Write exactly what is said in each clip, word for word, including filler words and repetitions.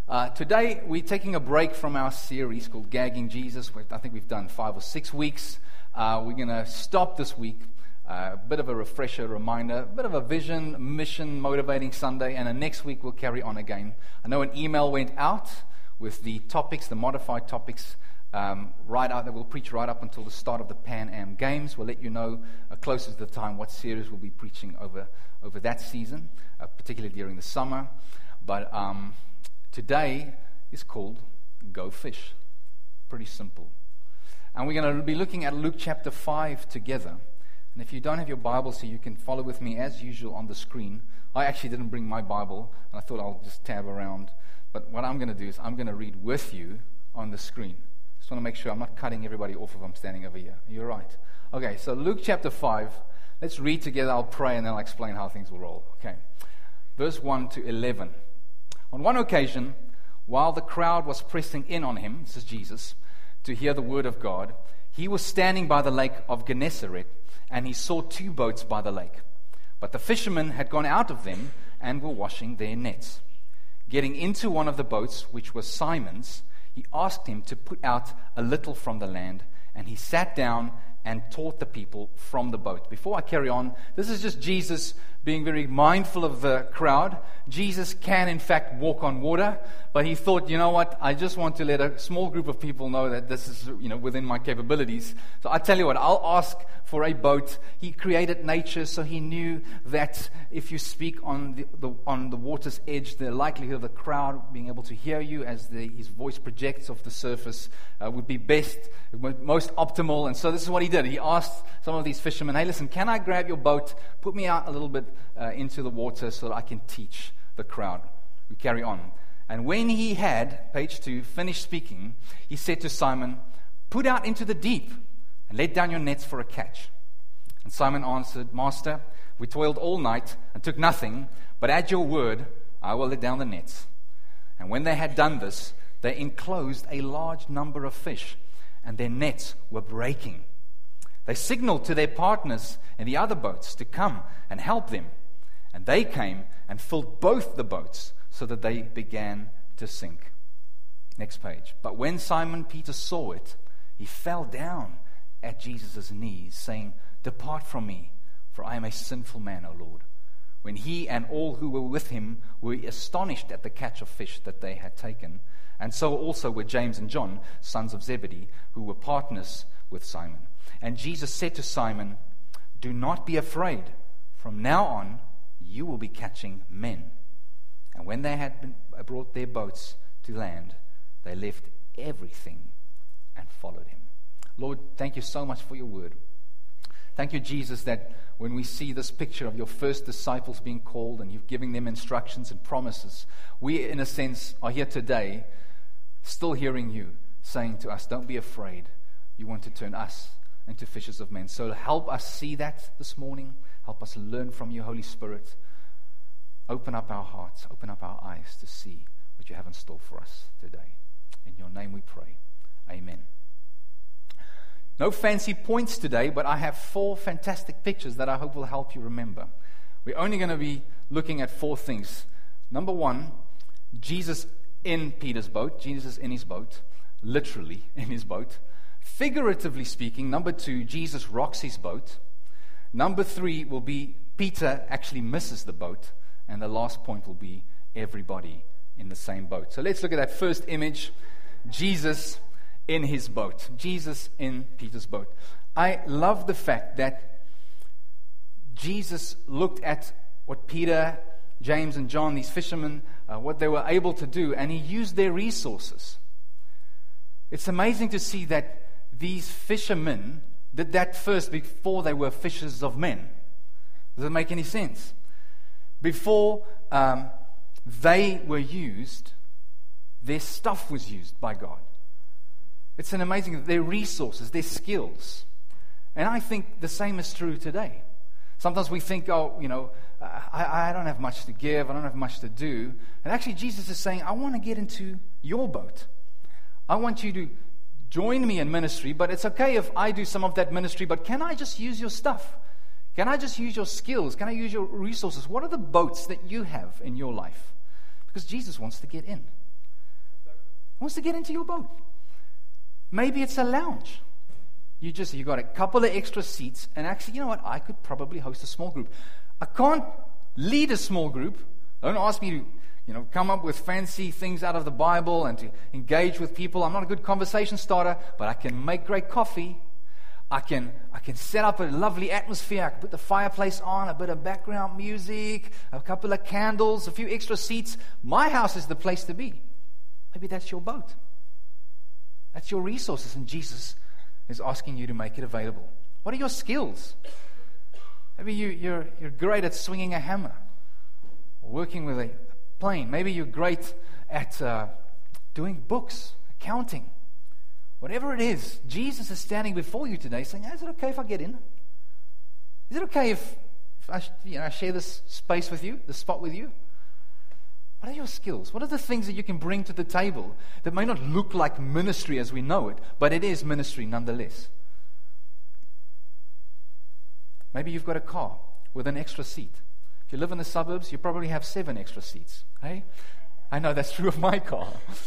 Uh, today, we're taking a break from our series called Gagging Jesus. I think we've done five or six weeks. Uh, we're going to stop this week. Uh, a bit of a refresher, reminder, a bit of a vision, mission, motivating Sunday, and then next week we'll carry on again. I know an email went out with the topics, the modified topics, um, right out that we'll preach right up until the start of the Pan Am Games. We'll let you know uh, closer to the time what series we'll be preaching over, over that season, uh, particularly during the summer. But um, today is called Go Fish. Pretty simple. And we're going to be looking at Luke chapter five together. And if you don't have your Bible, so you can follow with me as usual on the screen. I actually didn't bring my Bible, and I thought I'll just tab around. But what I'm going to do is I'm going to read with you on the screen. Just want to make sure I'm not cutting everybody off if I'm standing over here. You're right. Okay, so Luke chapter five. Let's read together. I'll pray, and then I'll explain how things will roll. Okay. Verse one to eleven. On one occasion, while the crowd was pressing in on him, this is Jesus, to hear the word of God, he was standing by the lake of Gennesaret, and he saw two boats by the lake. But the fishermen had gone out of them and were washing their nets. Getting into one of the boats, which was Simon's, he asked him to put out a little from the land, and he sat down and taught the people from the boat. Before I carry on, this is just Jesus being very mindful of the crowd. Jesus can, in fact, walk on water, but he thought, you know what, I just want to let a small group of people know that this is, you know, within my capabilities. So I tell you what, I'll ask for a boat. He created nature, so he knew that if you speak on the, the on the water's edge, the likelihood of the crowd being able to hear you as the, his voice projects off the surface uh, would be best, most optimal. And so this is what he did. He asked some of these fishermen, hey, listen, can I grab your boat, put me out a little bit uh, into the water so that I can teach the crowd. We carry on. And when he had, page two, finished speaking, he said to Simon, put out into the deep and let down your nets for a catch. And Simon answered, Master, we toiled all night and took nothing, but at your word I will let down the nets. And when they had done this, they enclosed a large number of fish, and their nets were breaking. They signaled to their partners in the other boats to come and help them. And they came and filled both the boats so that they began to sink. Next page. But when Simon Peter saw it, he fell down at Jesus' knees, saying, Depart from me, for I am a sinful man, O Lord. When he and all who were with him were astonished at the catch of fish that they had taken, and so also were James and John, sons of Zebedee, who were partners with Simon. And Jesus said to Simon, Do not be afraid. From now on, you will be catching men. And when they had been, brought their boats to land, they left everything and followed him. Lord, thank you so much for your word. Thank you, Jesus, that when we see this picture of your first disciples being called and you're giving them instructions and promises, we, in a sense, are here today still hearing you saying to us, don't be afraid. You want to turn us into fishers of men. So help us see that this morning. Help us learn from you, Holy Spirit. Open up our hearts, open up our eyes to see what you have in store for us today. In your name we pray. Amen. No fancy points today, but I have four fantastic pictures that I hope will help you remember. We're only going to be looking at four things. Number one, Jesus in Peter's boat. Jesus in his boat, literally in his boat. Figuratively speaking, number two, Jesus rocks his boat. Number three will be Peter actually misses the boat. And the last point will be everybody in the same boat. So let's look at that first image. Jesus in his boat. Jesus in Peter's boat. I love the fact that Jesus looked at what Peter, James, and John, these fishermen, uh, what they were able to do, and he used their resources. It's amazing to see that these fishermen did that first before they were fishers of men. Does it make any sense? Before um, they were used, their stuff was used by God. It's an amazing, their resources, their skills. And I think the same is true today. Sometimes we think, oh, you know, I, I don't have much to give, I don't have much to do. And actually Jesus is saying, I want to get into your boat. I want you to join me in ministry, but it's okay if I do some of that ministry, but can I just use your stuff? Can I just use your skills? Can I use your resources? What are the boats that you have in your life? Because Jesus wants to get in. wants to get into your boat. Maybe it's a lounge. You just, you got a couple of extra seats, and actually, you know what? I could probably host a small group. I can't lead a small group. Don't ask me to, you know, come up with fancy things out of the Bible and to engage with people. I'm not a good conversation starter, but I can make great coffee. I can I can set up a lovely atmosphere. I can put the fireplace on, a bit of background music, a couple of candles, a few extra seats. My house is the place to be. Maybe that's your boat. That's your resources, and Jesus is asking you to make it available. What are your skills? Maybe you, you're you're great at swinging a hammer, or working with a plane. Maybe you're great at uh, doing books, accounting. Whatever it is, Jesus is standing before you today saying, is it okay if I get in? Is it okay if, if I, you know, I share this space with you, this spot with you? What are your skills? What are the things that you can bring to the table that may not look like ministry as we know it, but it is ministry nonetheless? Maybe you've got a car with an extra seat. If you live in the suburbs, you probably have seven extra seats. Hey? I know that's true of my car.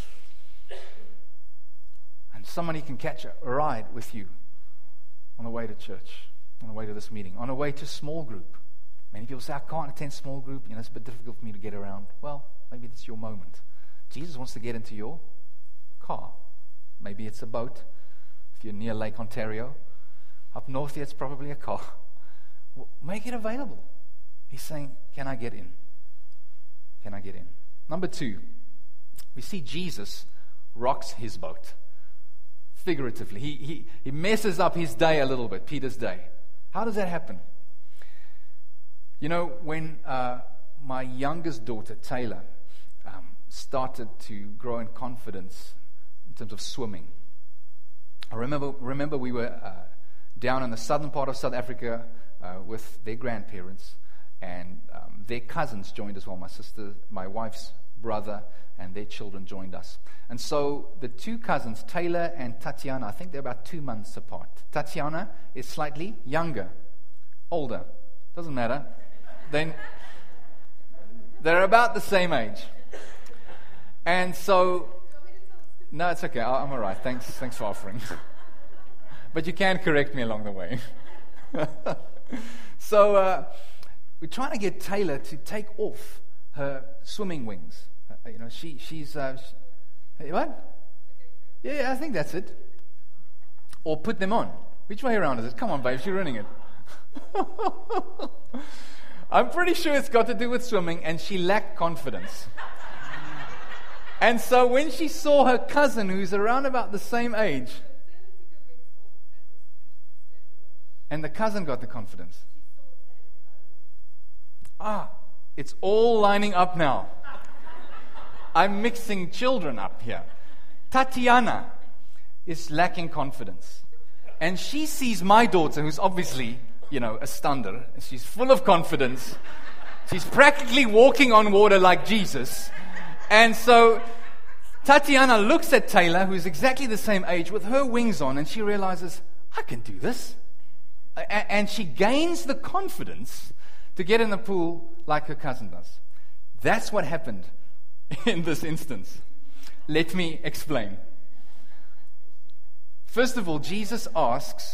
And somebody can catch a ride with you on the way to church, on the way to this meeting, on the way to small group. Many people say, I can't attend small group. You know, it's a bit difficult for me to get around. Well, maybe it's your moment. Jesus wants to get into your car. Maybe it's a boat. If you're near Lake Ontario, up north here, it's probably a car. Well, make it available. He's saying, can I get in? Can I get in? Number two, we see Jesus rocks his boat. Figuratively. He, he, he messes up his day a little bit, Peter's day. How does that happen? You know, when uh, my youngest daughter, Taylor, um, started to grow in confidence in terms of swimming, I remember remember we were uh, down in the southern part of South Africa uh, with their grandparents, and um, their cousins joined as well. My sister, my wife's brother, and their children joined us. And so the two cousins, Taylor and Tatiana, I think they're about two months apart. Tatiana is slightly younger, older, doesn't matter. Then they're about the same age. And so, no, it's okay. I'm all right. Thanks, thanks for offering. But you can correct me along the way. so uh, we're trying to get Taylor to take off her swimming wings. Uh, you know, she she's uh, she, what? Yeah, yeah, I think that's it. Or put them on. Which way around is it? Come on, babe, you're running it. I'm pretty sure it's got to do with swimming, and she lacked confidence. And so when she saw her cousin, who's around about the same age, and the cousin got the confidence. Ah, it's all lining up now. I'm mixing children up here. Tatiana is lacking confidence. And she sees my daughter, who's obviously, you know, a stunder. She's full of confidence. She's practically walking on water like Jesus. And so Tatiana looks at Taylor, who's exactly the same age, with her wings on, and she realizes, I can do this. And she gains the confidence to get in the pool like her cousin does. That's what happened in this instance. Let me explain. First of all, Jesus asks,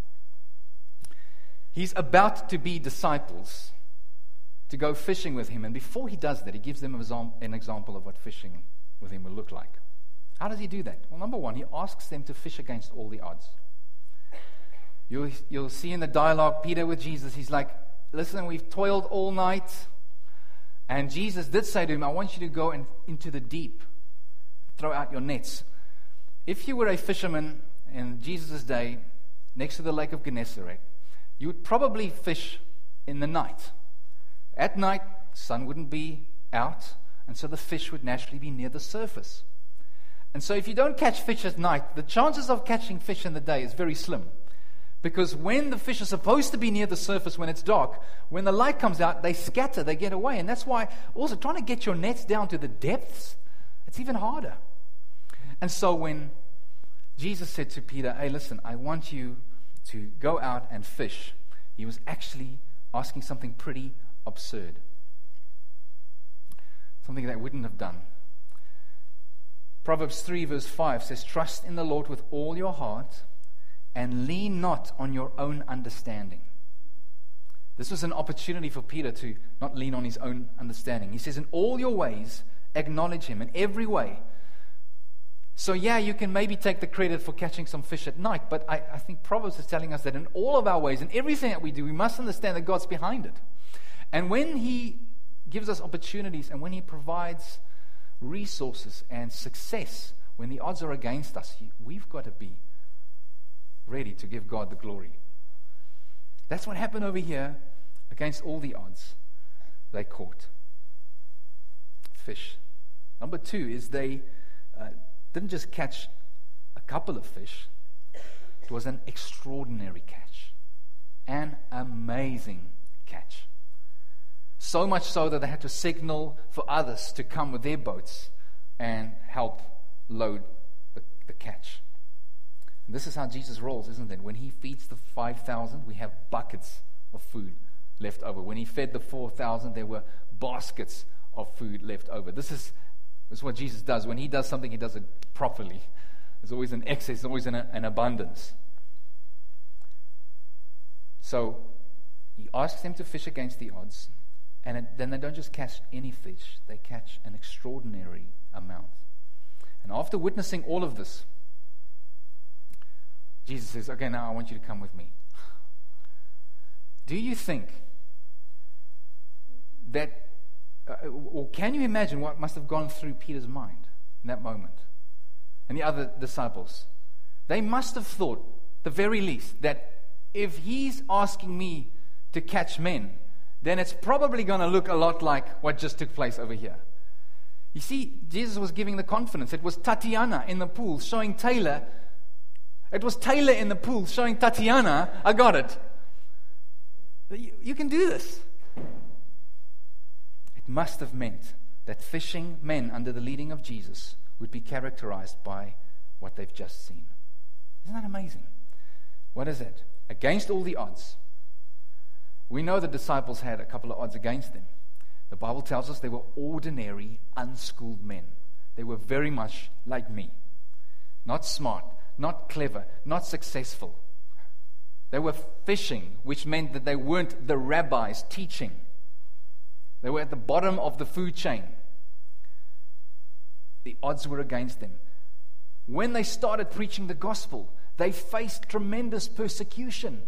he's about to be disciples to go fishing with him. And before he does that, he gives them an example of what fishing with him will look like. How does he do that? Well, number one, he asks them to fish against all the odds. You'll, you'll see in the dialogue, Peter with Jesus, he's like, listen, we've toiled all night. And Jesus did say to him, I want you to go in, into the deep, throw out your nets. If you were a fisherman in Jesus' day, next to the lake of Gennesaret, you would probably fish in the night. At night, sun wouldn't be out, and so the fish would naturally be near the surface. And so if you don't catch fish at night, the chances of catching fish in the day is very slim. Because when the fish are supposed to be near the surface when it's dark, when the light comes out, they scatter, they get away. And that's why also trying to get your nets down to the depths, it's even harder. And so when Jesus said to Peter, hey, listen, I want you to go out and fish, he was actually asking something pretty absurd. Something they wouldn't have done. Proverbs three verse five says, trust in the Lord with all your heart and lean not on your own understanding. This was an opportunity for Peter to not lean on his own understanding. He says, in all your ways, acknowledge him in every way. So yeah, you can maybe take the credit for catching some fish at night, but I, I think Proverbs is telling us that in all of our ways, in everything that we do, we must understand that God's behind it. And when he gives us opportunities and when he provides resources and success, when the odds are against us, we've got to be ready to give God the glory. That's what happened over here. Against all the odds, they caught fish. Number two is they uh, didn't just catch a couple of fish. It was an extraordinary catch. An amazing catch. So much so that they had to signal for others to come with their boats and help load the, the catch. And this is how Jesus rolls, isn't it? When he feeds the five thousand, we have buckets of food left over. When he fed the four thousand, there were baskets of food left over. This is, this is what Jesus does. When he does something, he does it properly. There's always an excess, always an, an abundance. So he asks them to fish against the odds. And it, then they don't just catch any fish, they catch an extraordinary amount. And after witnessing all of this, Jesus says, okay, now I want you to come with me. Do you think that, uh, or can you imagine what must have gone through Peter's mind in that moment? And the other disciples? They must have thought, the very least, that if he's asking me to catch men, then it's probably going to look a lot like what just took place over here. You see, Jesus was giving the confidence. It was Tatiana in the pool showing Taylor. It was Taylor in the pool showing Tatiana, I got it. You, you can do this. It must have meant that fishing men under the leading of Jesus would be characterized by what they've just seen. Isn't that amazing? What is it? Against all the odds. We know the disciples had a couple of odds against them. The Bible tells us they were ordinary, unschooled men. They were very much like me. Not smart, not clever, not successful. They were fishing, which meant that they weren't the rabbis teaching. They were at the bottom of the food chain. The odds were against them. When they started preaching the gospel, they faced tremendous persecution.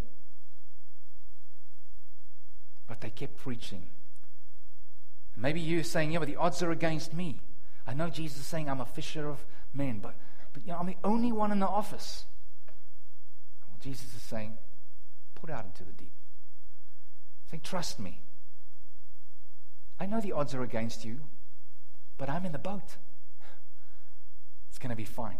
But they kept preaching. And maybe you're saying, yeah, but the odds are against me. I know Jesus is saying I'm a fisher of men, but, but you know, I'm the only one in the office. Well, Jesus is saying, put out into the deep. Saying, trust me. I know the odds are against you, but I'm in the boat. It's going to be fine.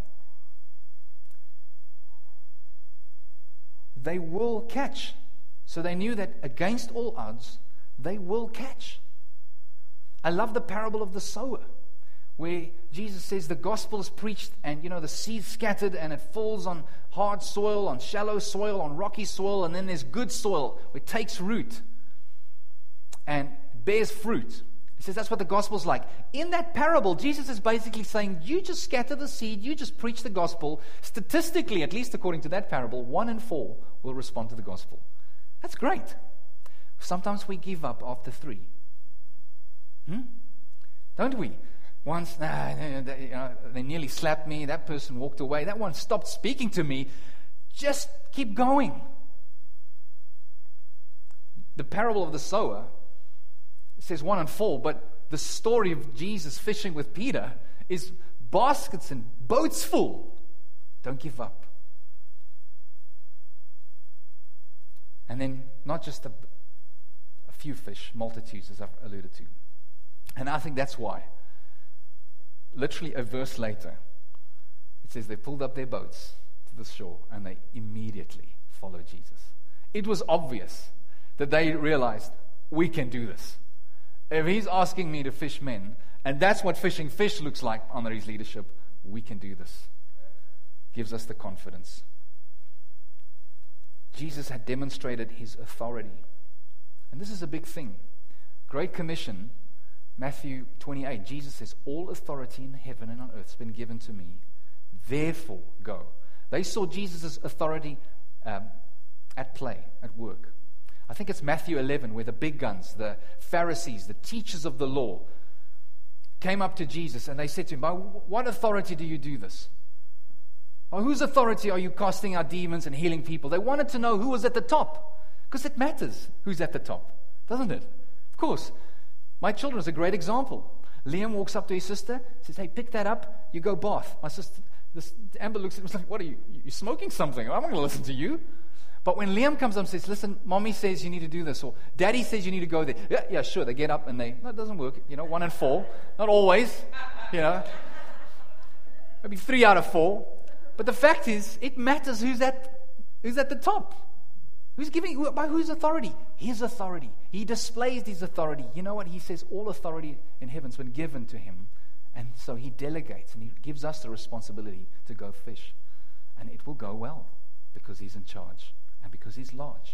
They will catch. So they knew that against all odds, they will catch. I love the parable of the sower, where Jesus says the gospel is preached and, you know, the seed scattered and it falls on hard soil, on shallow soil, on rocky soil, and then there's good soil where it takes root and bears fruit. He says that's what the gospel's like. In that parable, Jesus is basically saying, you just scatter the seed, you just preach the gospel. Statistically, at least according to that parable, one in four will respond to the gospel. That's great. Sometimes we give up after three. Hmm? Don't we? Once, nah, they, you know, they nearly slapped me. That person walked away. That one stopped speaking to me. Just keep going. The parable of the sower says one and four, but the story of Jesus fishing with Peter is baskets and boats full. Don't give up. And then not just a, a few fish, multitudes, as I've alluded to. And I think that's why, literally a verse later, it says they pulled up their boats to the shore and they immediately followed Jesus. It was obvious that they realized, we can do this. If he's asking me to fish men, and that's what fishing fish looks like under his leadership, we can do this. Gives us the confidence. Jesus had demonstrated his authority. And this is a big thing. Great Commission Matthew twenty-eight, Jesus says, all authority in heaven and on earth has been given to me. Therefore, go. They saw Jesus' authority um, at play, at work. I think it's Matthew eleven, where the big guns, the Pharisees, the teachers of the law, came up to Jesus and they said to him, by what authority do you do this? By whose authority are you casting out demons and healing people? They wanted to know who was at the top, because it matters who's at the top, doesn't it? Of course. My children is a great example. Liam walks up to his sister, says, hey, pick that up, you go bath. My sister, this, Amber looks at him and is like, what are you, you smoking something? I'm not going to listen to you. But when Liam comes up and says, listen, mommy says you need to do this, or daddy says you need to go there. Yeah, yeah, sure. They get up and they, no, it doesn't work. You know, one and four. Not always, you know. Maybe three out of four. But the fact is, it matters who's at, who's at the top. Who's giving, by whose authority? His authority. He displays his authority. You know what? He says all authority in heaven's been given to him. And so he delegates and he gives us the responsibility to go fish. And it will go well because he's in charge and because he's large.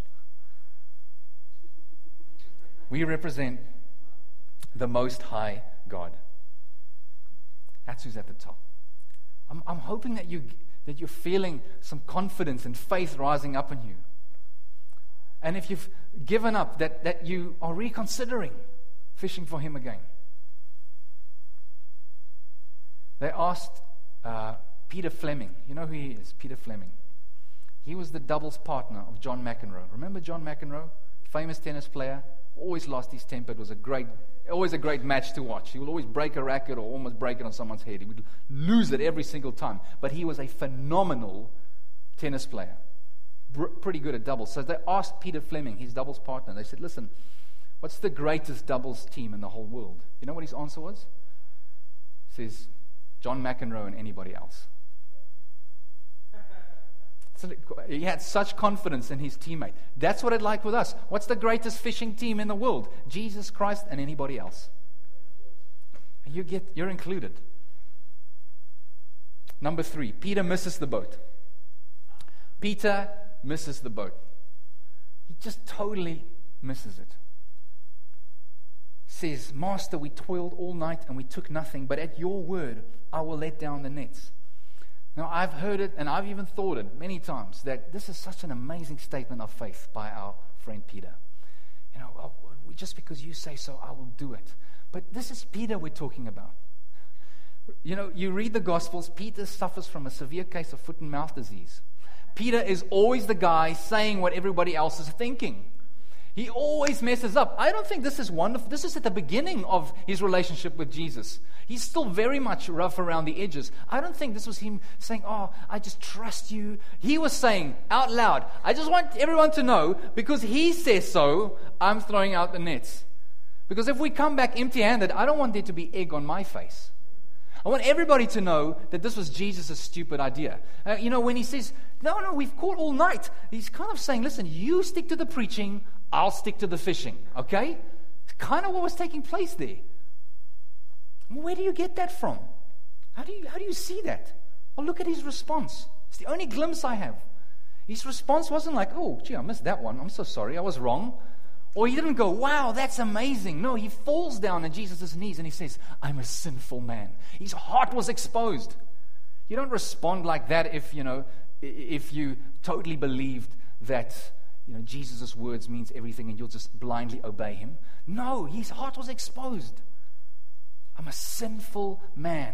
We represent the Most High God. That's who's at the top. I'm, I'm hoping that, you, that you're feeling some confidence and faith rising up in you. And if you've given up, that, that you are reconsidering fishing for him again. They asked uh, Peter Fleming. You know who he is, Peter Fleming. He was the doubles partner of John McEnroe. Remember John McEnroe? Famous tennis player. Always lost his temper. It was a great, always a great match to watch. He would always break a racket or almost break it on someone's head. He would lose it every single time. But he was a phenomenal tennis player. Pretty good at doubles. So they asked Peter Fleming, his doubles partner, they said, listen, what's the greatest doubles team in the whole world? You know what his answer was? He says, John McEnroe and anybody else. So he had such confidence in his teammate. That's what it's like with us. What's the greatest fishing team in the world? Jesus Christ and anybody else. You get, you're included. Number three, Peter misses the boat. Peter misses the boat. He just totally misses it. Says, Master, we toiled all night and we took nothing, but at your word I will let down the nets. Now, I've heard it and I've even thought it many times that this is such an amazing statement of faith by our friend Peter. You know, well, just because you say so, I will do it. But this is Peter we're talking about. You know, you read the Gospels, Peter suffers from a severe case of foot and mouth disease. Peter is always the guy saying what everybody else is thinking. He always messes up. I don't think this is wonderful. This is at the beginning of his relationship with Jesus. He's still very much rough around the edges. I don't think this was him saying, oh, I just trust you. He was saying out loud, I just want everyone to know, because he says so, I'm throwing out the nets. Because if we come back empty-handed, I don't want there to be egg on my face. I want everybody to know that this was Jesus' stupid idea. Uh, you know, when he says, no, no, we've caught all night, he's kind of saying, listen, you stick to the preaching, I'll stick to the fishing, okay? It's kind of what was taking place there. Where do you get that from? How do you, how do you see that? Well, look at his response. It's the only glimpse I have. His response wasn't like, oh, gee, I missed that one. I'm so sorry, I was wrong. Or he didn't go, wow, that's amazing. No, he falls down on Jesus' knees and he says, I'm a sinful man. His heart was exposed. You don't respond like that if, you know, if you totally believed that, you know, Jesus' words means everything and you'll just blindly obey him. No, his heart was exposed. I'm a sinful man.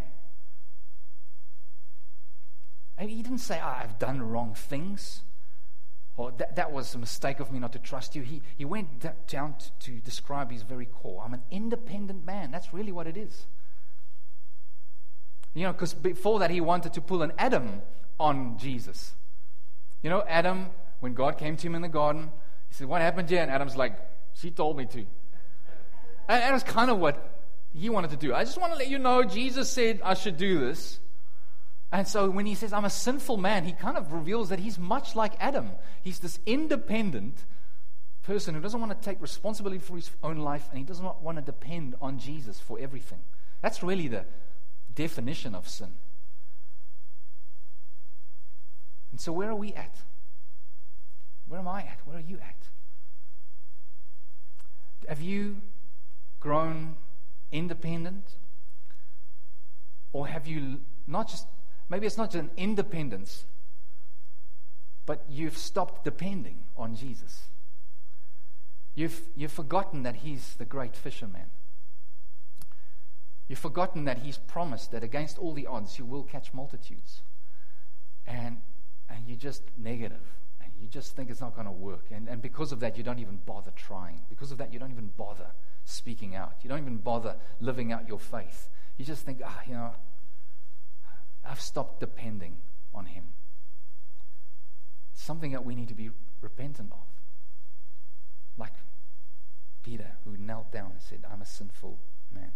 And he didn't say, oh, I've done wrong things. Or that, that was a mistake of me not to trust you. He, he went d- down to, to describe his very core. I'm an independent man. That's really what it is. You know, because before that he wanted to pull an Adam on Jesus. You know, Adam, when God came to him in the garden, he said, what happened here? And Adam's like, she told me to. And that was kind of what he wanted to do. I just want to let you know, Jesus said I should do this. And so when he says, I'm a sinful man, he kind of reveals that he's much like Adam. He's this independent person who doesn't want to take responsibility for his own life, and he does not want to depend on Jesus for everything. That's really the definition of sin. And so where are we at? Where am I at? Where are you at? Have you grown independent? Or have you not just, maybe it's not just an independence, but you've stopped depending on Jesus. You've, you've forgotten that He's the great fisherman. You've forgotten that He's promised that against all the odds you will catch multitudes. And, and you're just negative. And you just think it's not going to work. And, and because of that, you don't even bother trying. Because of that, you don't even bother speaking out. You don't even bother living out your faith. You just think, ah, you know, I've stopped depending on Him. Something that we need to be repentant of. Like Peter, who knelt down and said, I'm a sinful man.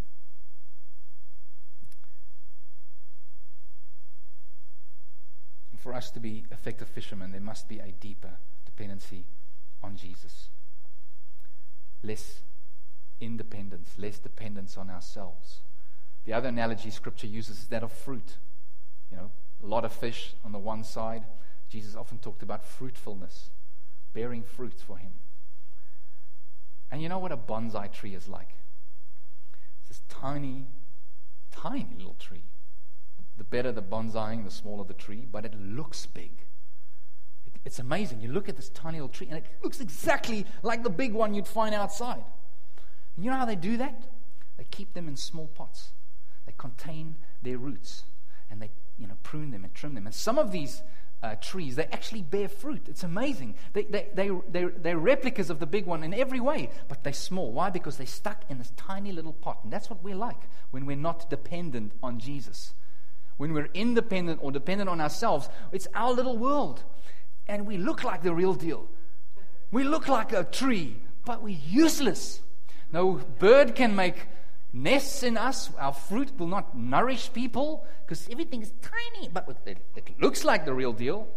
And for us to be effective fishermen, there must be a deeper dependency on Jesus. Less independence, less dependence on ourselves. The other analogy Scripture uses is that of fruit. You know, a lot of fish on the one side. Jesus often talked about fruitfulness, bearing fruit for Him. And you know what a bonsai tree is like? It's this tiny, tiny little tree. The better the bonsaiing, the smaller the tree, but it looks big. It, it's amazing. You look at this tiny little tree, and it looks exactly like the big one you'd find outside. And you know how they do that? They keep them in small pots. They contain their roots, and they, you know, prune them and trim them. And some of these Uh, trees, they actually bear fruit. It's amazing. They, they, they, they're, they're replicas of the big one in every way, but they're small. Why? Because they're stuck in this tiny little pot. And that's what we're like when we're not dependent on Jesus. When we're independent or dependent on ourselves, it's our little world. And we look like the real deal. We look like a tree, but we're useless. No bird can make nests in us. Our fruit will not nourish people because everything is tiny, but it, it looks like the real deal.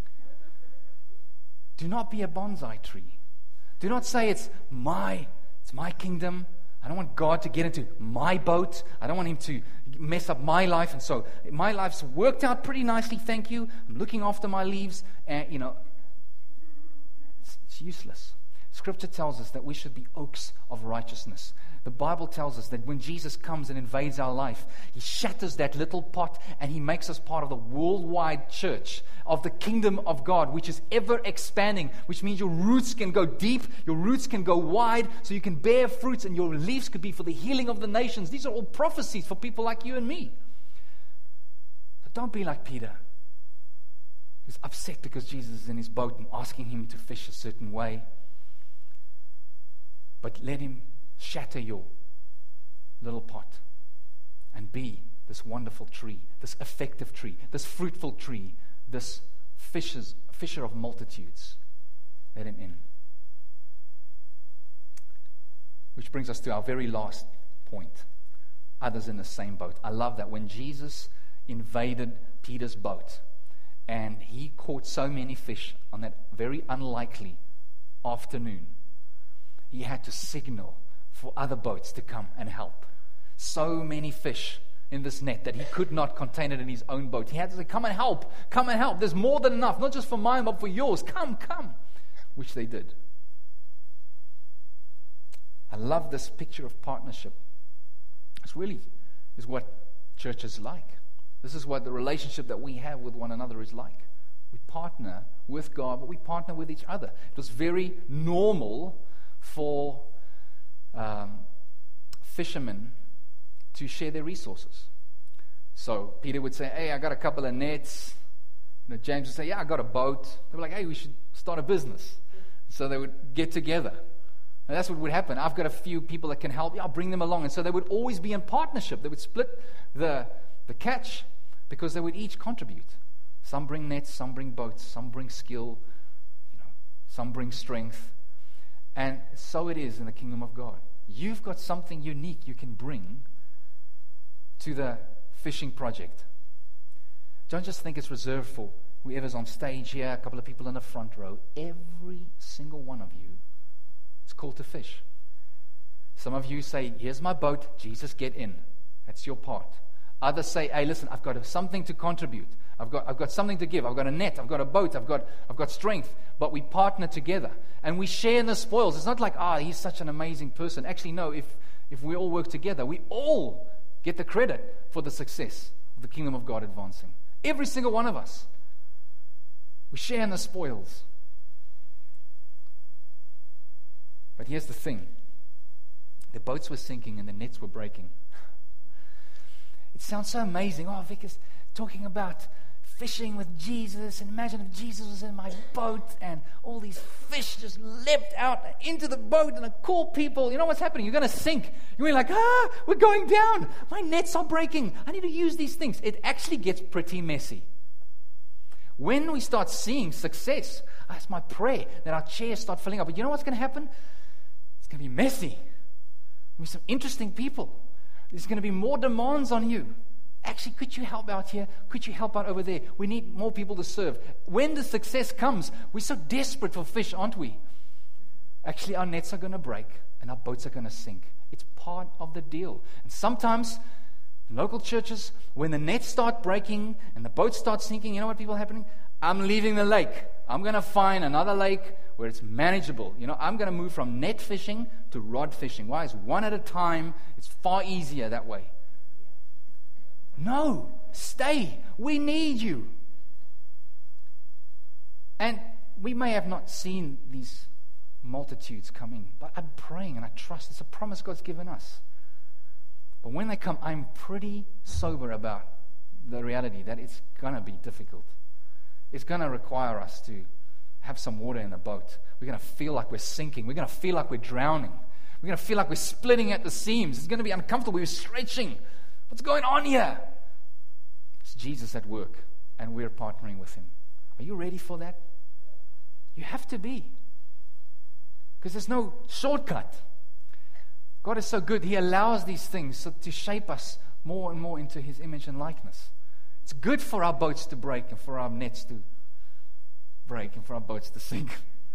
Do not be a bonsai tree. Do not say it's my, it's my kingdom. I don't want God to get into my boat. I don't want Him to mess up my life. And so my life's worked out pretty nicely, thank you. I'm looking after my leaves. And, you know, it's, it's useless. Scripture tells us that we should be oaks of righteousness. The Bible tells us that when Jesus comes and invades our life, He shatters that little pot and He makes us part of the worldwide church of the kingdom of God, which is ever expanding, which means your roots can go deep, your roots can go wide, so you can bear fruits, and your leaves could be for the healing of the nations. These are all prophecies for people like you and me. So don't be like Peter, who's upset because Jesus is in his boat and asking him to fish a certain way. But let Him shatter your little pot and be this wonderful tree, this effective tree, this fruitful tree, this fishers, fisher of multitudes. Let Him in. Which brings us to our very last point. Others in the same boat. I love that when Jesus invaded Peter's boat and he caught so many fish on that very unlikely afternoon, He had to signal for other boats to come and help. So many fish in this net that He could not contain it in His own boat. He had to say, come and help, come and help. There's more than enough, not just for mine, but for yours. Come, come. Which they did. I love this picture of partnership. This really is what church is like. This is what the relationship that we have with one another is like. We partner with God, but we partner with each other. It was very normal for um, fishermen to share their resources. So Peter would say, hey, I got a couple of nets. You know, James would say, yeah, I got a boat. They were like, hey, we should start a business. So they would get together. And that's what would happen. I've got a few people that can help. Yeah, I'll bring them along. And so they would always be in partnership. They would split the, the catch because they would each contribute. Some bring nets, some bring boats, some bring skill, you know, some bring strength. And so it is in the kingdom of God. You've got something unique you can bring to the fishing project. Don't just think it's reserved for whoever's on stage here, a couple of people in the front row. Every single one of you is called to fish. Some of you say, here's my boat, Jesus, get in. That's your part. Others say, hey, listen, I've got something to contribute. I've got, I've got something to give. I've got a net. I've got a boat. I've got, I've got strength. But we partner together and we share in the spoils. It's not like, ah, he's such an amazing person. Actually, no. If if we all work together. We all get the credit for the success of the kingdom of God advancing. Every single one of us. We share in the spoils. But here's the thing. The boats were sinking and the nets were breaking. It sounds so amazing. Oh, Vic is talking about fishing with Jesus, and imagine if Jesus was in my boat and all these fish just leapt out into the boat and I call people. You know what's happening? You're going to sink. You're like, ah, we're going down. My nets are breaking. I need to use these things. It actually gets pretty messy. When we start seeing success, that's my prayer, that our chairs start filling up. But you know what's going to happen? It's going to be messy. There's going to be some interesting people. There's going to be more demands on you. Actually, could you help out here? Could you help out over there? We need more people to serve. When the success comes, we're so desperate for fish, aren't we? Actually, our nets are going to break and our boats are going to sink. It's part of the deal. And sometimes, in local churches, when the nets start breaking and the boats start sinking, you know what people are happening? I'm leaving the lake. I'm going to find another lake where it's manageable. You know, I'm going to move from net fishing to rod fishing. Why? It's one at a time. It's far easier that way. No, stay. We need you. And we may have not seen these multitudes coming, but I'm praying and I trust it's a promise God's given us. But when they come, I'm pretty sober about the reality that it's going to be difficult. It's going to require us to have some water in the boat. We're going to feel like we're sinking. We're going to feel like we're drowning. We're going to feel like we're splitting at the seams. It's going to be uncomfortable. We're stretching. What's going on here? It's Jesus at work, and we're partnering with him. Are you ready for that? You have to be. Because there's no shortcut. God is so good. He allows these things so to shape us more and more into his image and likeness. It's good for our boats to break and for our nets to break and for our boats to sink.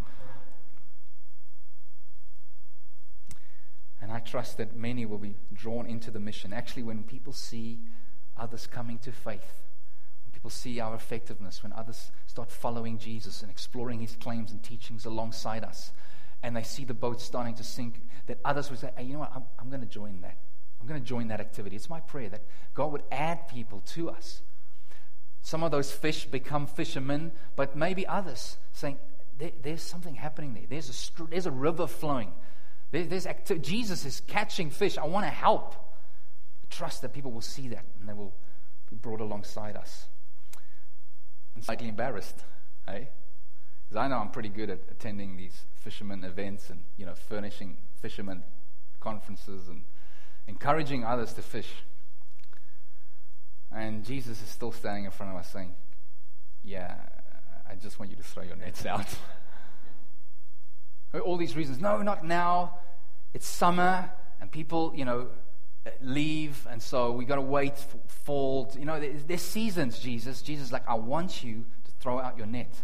And I trust that many will be drawn into the mission. Actually, when people see others coming to faith, when people see our effectiveness, when others start following Jesus and exploring his claims and teachings alongside us, and they see the boat starting to sink, that others would say, hey, you know what, I'm, I'm going to join that. I'm going to join that activity. It's my prayer that God would add people to us. Some of those fish become fishermen, but maybe others saying, there, there's something happening there. There's a, there's a river flowing. There, there's acti- Jesus is catching fish. I want to help. Trust that people will see that and they will be brought alongside us. I'm slightly embarrassed, hey? Because I know I'm pretty good at attending these fishermen events and, you know, furnishing fishermen conferences and encouraging others to fish. And Jesus is still standing in front of us saying, yeah, I just want you to throw your nets out. All these reasons. No, not now. It's summer and people, you know, leave, and so we got to wait for fall. You know, there's, there's seasons, Jesus. Jesus is like, I want you to throw out your net.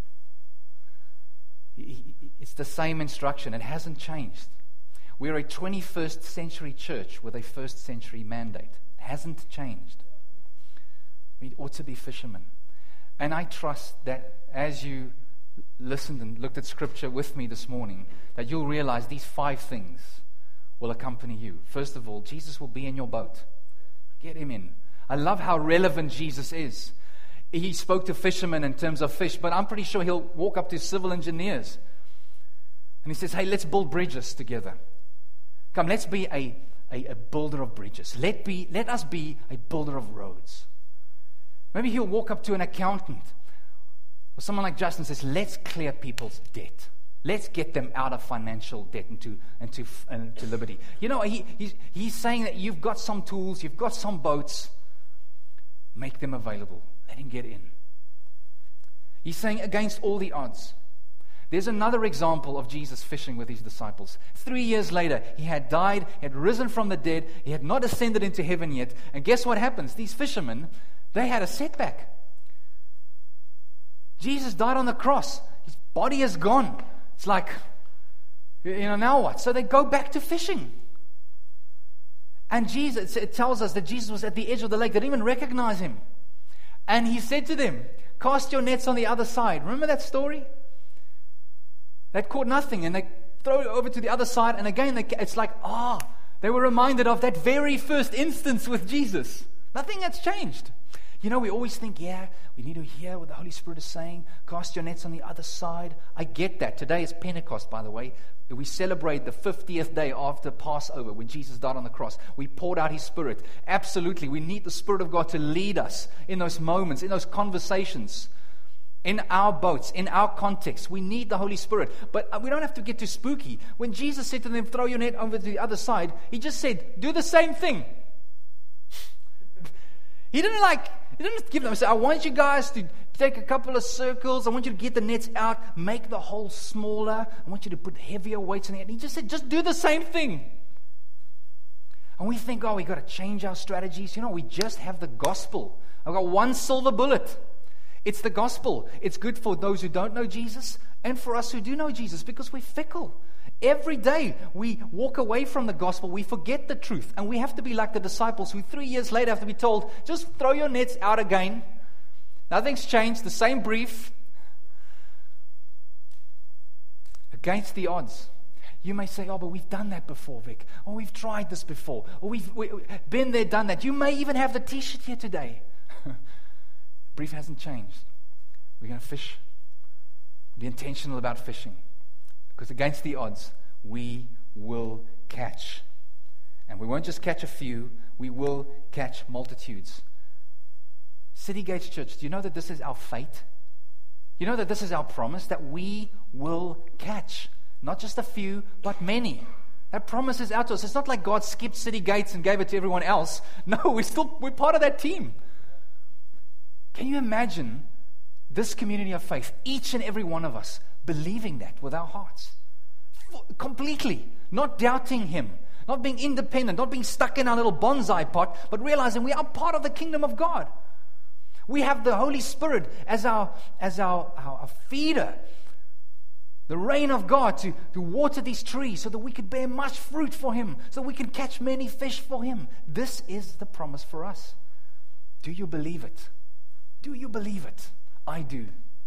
It's the same instruction. It hasn't changed. We're a twenty-first century church with a first century mandate. It hasn't changed. We ought to be fishermen. And I trust that as you listened and looked at Scripture with me this morning, that you'll realize these five things will accompany you. First of all, Jesus will be in your boat. Get him in. I love how relevant Jesus is. He spoke to fishermen in terms of fish, but I'm pretty sure he'll walk up to civil engineers and he says, hey, let's build bridges together. Come, let's be a, a, a builder of bridges. Let, be, let us be a builder of roads. Maybe he'll walk up to an accountant or someone like Justin and says, let's clear people's debt. Let's get them out of financial debt into, into, into liberty. You know, he, he's, he's saying that you've got some tools, you've got some boats, make them available. Let him get in. He's saying against all the odds. There's another example of Jesus fishing with his disciples. Three years later, he had died, he had risen from the dead, he had not ascended into heaven yet. And guess what happens? These fishermen, they had a setback. Jesus died on the cross. His body is gone. It's like, you know, now what? So they go back to fishing. And Jesus, it tells us that Jesus was at the edge of the lake. They didn't even recognize him. And he said to them, cast your nets on the other side. Remember that story? They caught nothing, and they throw it over to the other side. And again, they, it's like, ah, oh, They were reminded of that very first instance with Jesus. Nothing has changed. You know, we always think, yeah, we need to hear what the Holy Spirit is saying. Cast your nets on the other side. I get that. Today is Pentecost, by the way. We celebrate the fiftieth day after Passover when Jesus died on the cross. We poured out His Spirit. Absolutely. We need the Spirit of God to lead us in those moments, in those conversations, in our boats, in our context. We need the Holy Spirit. But we don't have to get too spooky. When Jesus said to them, throw your net over to the other side, He just said, do the same thing. He didn't like, He didn't give them, say, I want you guys to take a couple of circles. I want you to get the nets out, make the hole smaller. I want you to put heavier weights in it. And He just said, just do the same thing. And we think, oh, we got to change our strategies. You know, we just have the gospel. I've got one silver bullet. It's the gospel. It's good for those who don't know Jesus and for us who do know Jesus, because we're fickle. Every day we walk away from the gospel, we forget the truth, and we have to be like the disciples who three years later have to be told, just throw your nets out again. Nothing's changed, the same brief. Against the odds. You may say, oh, but we've done that before, Vic. Or we've tried this before. Or we've we, been there, done that. You may even have the t-shirt here today. The brief hasn't changed. We're going to fish. Be intentional about fishing. Because against the odds, we will catch. And we won't just catch a few, we will catch multitudes. City Gates Church, do you know that this is our fate? You know that this is our promise, that we will catch. Not just a few, but many. That promise is out to us. It's not like God skipped City Gates and gave it to everyone else. No, we're still we're part of that team. Can you imagine this community of faith, each and every one of us, believing that with our hearts? F- completely. Not doubting Him. Not being independent. Not being stuck in our little bonsai pot. But realizing we are part of the kingdom of God. We have the Holy Spirit as our, as our, our, our feeder. The rain of God to, to water these trees so that we could bear much fruit for Him. So we can catch many fish for Him. This is the promise for us. Do you believe it? Do you believe it? I do.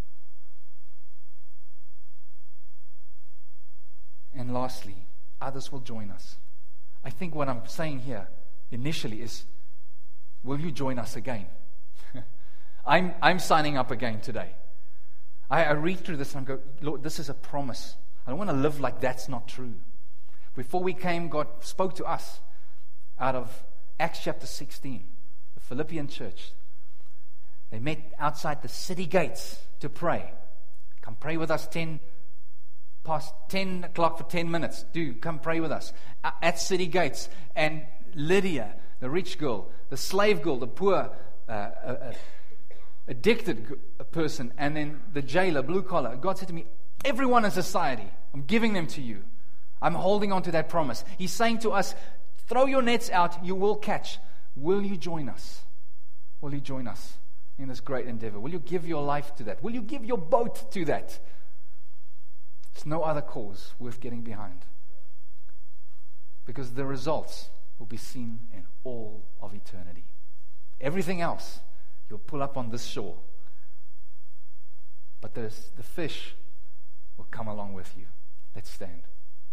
And lastly, others will join us. I think what I'm saying here initially is, will you join us again? I'm I'm signing up again today. I, I read through this and I go, Lord, this is a promise. I don't want to live like that's not true. Before we came, God spoke to us out of Acts chapter sixteen, the Philippian church. They met outside the city gates to pray. Come pray with us ten past ten o'clock for ten minutes. Do come pray with us at city gates. And Lydia, the rich girl, the slave girl, the poor, uh, uh, addicted person, and then the jailer, blue collar. God said to me, everyone in society, I'm giving them to you. I'm holding on to that promise. He's saying to us, throw your nets out, you will catch. Will you join us? Will you join us in this great endeavor? Will you give your life to that? Will you give your boat to that? There's no other cause worth getting behind. Because the results will be seen in all of eternity. Everything else, you'll pull up on this shore. But there's, the fish will come along with you. Let's stand.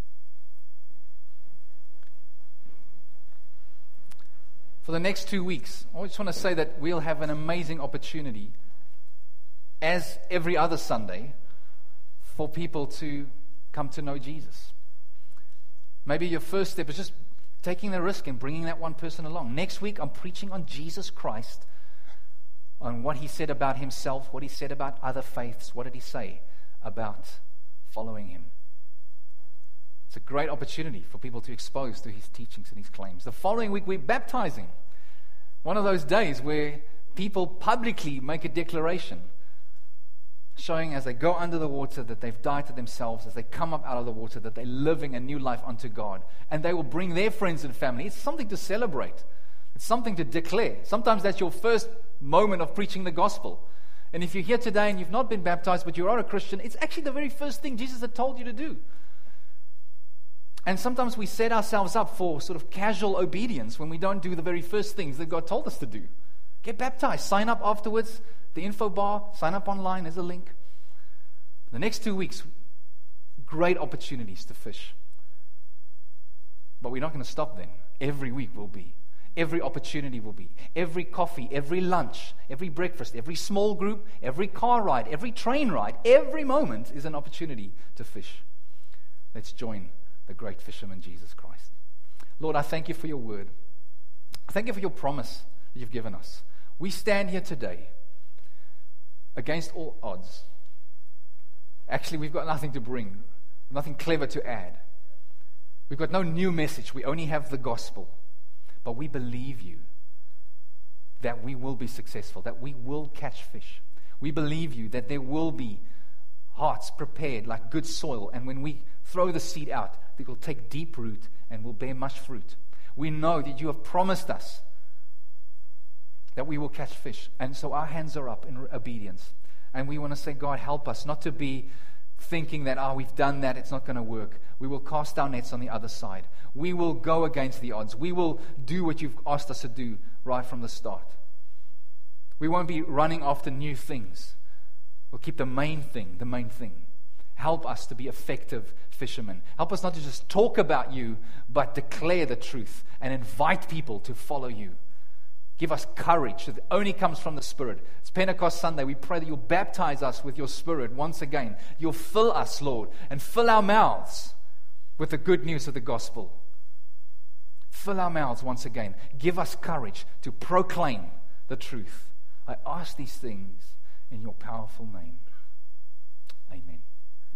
For the next two weeks, I just want to say that we'll have an amazing opportunity, as every other Sunday, for people to come to know Jesus. Maybe your first step is just taking the risk and bringing that one person along. Next week, I'm preaching on Jesus Christ, on what He said about Himself, what He said about other faiths, what did He say about following Him. It's a great opportunity for people to expose to His teachings and His claims. The following week, we're baptizing. One of those days where people publicly make a declaration, showing as they go under the water that they've died to themselves, as they come up out of the water, that they're living a new life unto God. And they will bring their friends and family. It's something to celebrate. It's something to declare. Sometimes that's your first moment of preaching the gospel. And if you're here today and you've not been baptized, but you are a Christian, it's actually the very first thing Jesus had told you to do. And sometimes we set ourselves up for sort of casual obedience when we don't do the very first things that God told us to do. Get baptized. Sign up afterwards. The info bar. Sign up online. There's a link. The next two weeks, great opportunities to fish. But we're not going to stop then. Every week will be. Every opportunity will be. Every coffee, every lunch, every breakfast, every small group, every car ride, every train ride, every moment is an opportunity to fish. Let's join the great fisherman, Jesus Christ. Lord, I thank you for your word. Thank you for your promise that you've given us. We stand here today against all odds. Actually, we've got nothing to bring, nothing clever to add. We've got no new message. We only have the gospel. But we believe you that we will be successful, that we will catch fish. We believe you that there will be hearts prepared like good soil, and when we throw the seed out, it will take deep root and will bear much fruit. We know that you have promised us that we will catch fish, and so our hands are up in obedience. And we want to say, God, help us not to be thinking that, oh, we've done that, it's not going to work. We will cast our nets on the other side. We will go against the odds. We will do what you've asked us to do right from the start. We won't be running after new things. We'll keep the main thing, the main thing. Help us to be effective fishermen. Help us not to just talk about you, but declare the truth and invite people to follow you. Give us courage that only comes from the Spirit. It's Pentecost Sunday. We pray that you'll baptize us with your Spirit once again. You'll fill us, Lord, and fill our mouths with the good news of the gospel. Fill our mouths once again. Give us courage to proclaim the truth. I ask these things in your powerful name. Amen.